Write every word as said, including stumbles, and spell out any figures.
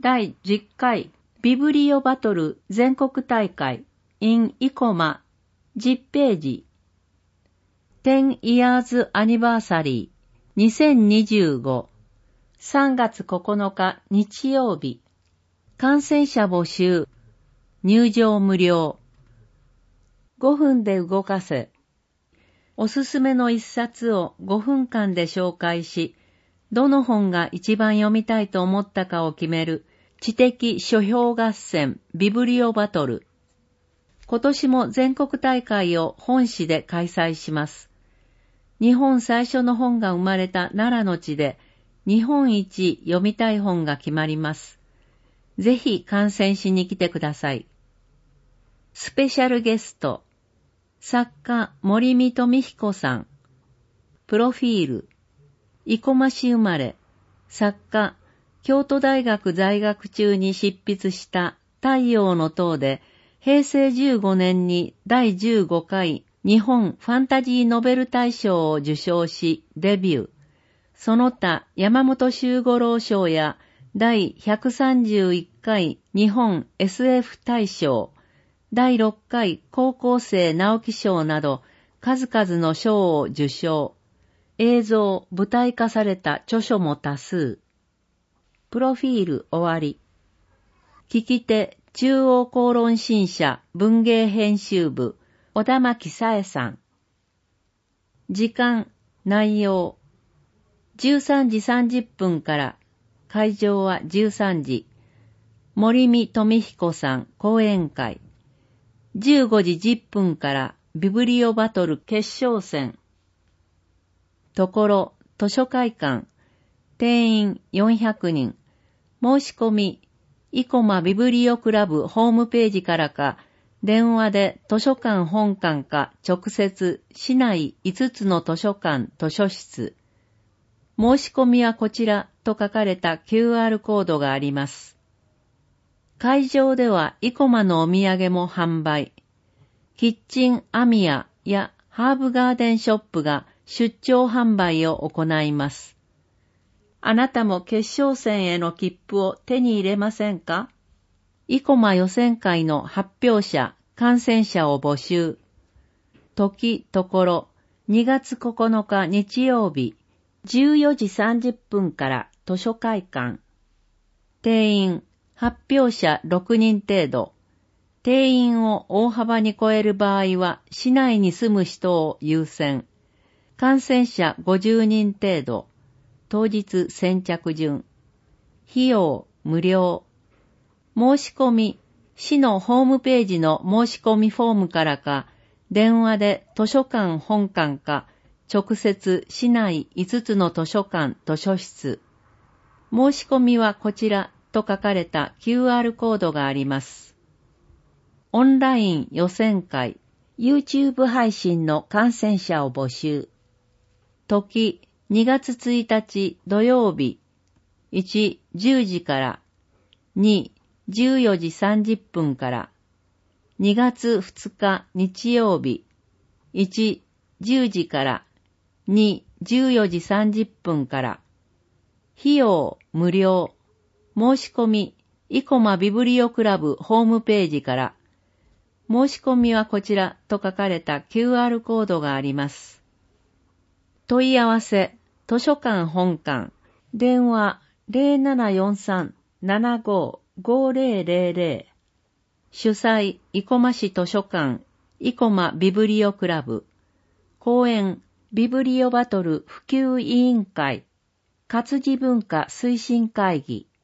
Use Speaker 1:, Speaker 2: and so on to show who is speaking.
Speaker 1: だいじゅっかいビブリオバトル全国大会 in 生駒じゅっページ テン years anniversary にせんにじゅうご さんがつここのか日曜日感染者募集入場無料ごふんで動かせおすすめの一冊をごふんかんで紹介し、どの本が一番読みたいと思ったかを決める知的書評合戦ビブリオバトル。今年も全国大会を本市で開催します。日本最初の本が生まれた奈良の地で日本一読みたい本が決まります。ぜひ観戦しに来てください。スペシャルゲスト作家森見富彦さん。プロフィール。生駒市生まれ。作家、京都大学在学中に執筆した太陽の塔で、へいせいじゅうごねんにだいじゅうごかい日本ファンタジーノベル大賞を受賞しデビュー。その他山本周五郎賞やだいひゃくさんじゅういっかい日本 エスエフ 大賞、だいろっかい高校生直木賞など数々の賞を受賞。映像、舞台化された著書も多数。プロフィール終わり。聞き手、中央公論新社文芸編集部、小田巻さえさん。時間、内容。じゅうさんじさんじゅっぷんから、会場はじゅうさんじ。森見富彦さん講演会。じゅうごじじゅっぷんからビブリオバトル決勝戦。ところ、図書会館。定員よんひゃくにん。申し込み、生駒ビブリオクラブホームページからか、電話で図書館本館か直接市内いつつの図書館図書室。申し込みはこちらと書かれた キューアール コードがあります。会場では生駒のお土産も販売。キッチンアミヤやハーブガーデンショップが出張販売を行います。あなたも決勝戦への切符を手に入れませんか？生駒予選会の発表者、観戦者を募集。時、ところ、にがつここのか日曜日、じゅうよじさんじゅっぷんから図書会館。定員、発表者ろくにん程度。定員を大幅に超える場合は、市内に住む人を優先。感染者ごじゅうにん程度。当日先着順。費用無料。申し込み、市のホームページの申し込みフォームからか、電話で図書館本館か、直接市内いつつの図書館図書室。申し込みはこちらと書かれた キューアール コードがあります。オンライン予選会、YouTube 配信の観戦者を募集。時、にがつついたち土曜日、いち、じゅうじから、に、じゅうよじさんじゅっぷんから、にがつふつか日曜日、いち、じゅうじから、に、じゅうよじさんじゅっぷんから、費用無料、申し込み、生駒ビブリオクラブホームページから、申し込みはこちらと書かれた キューアール コードがあります。問い合わせ、図書館本館、電話 ゼロななよんさん ななご ごゼロゼロゼロ、主催、生駒市図書館、生駒ビブリオクラブ、講演、ビブリオバトル普及委員会、活字文化推進会議。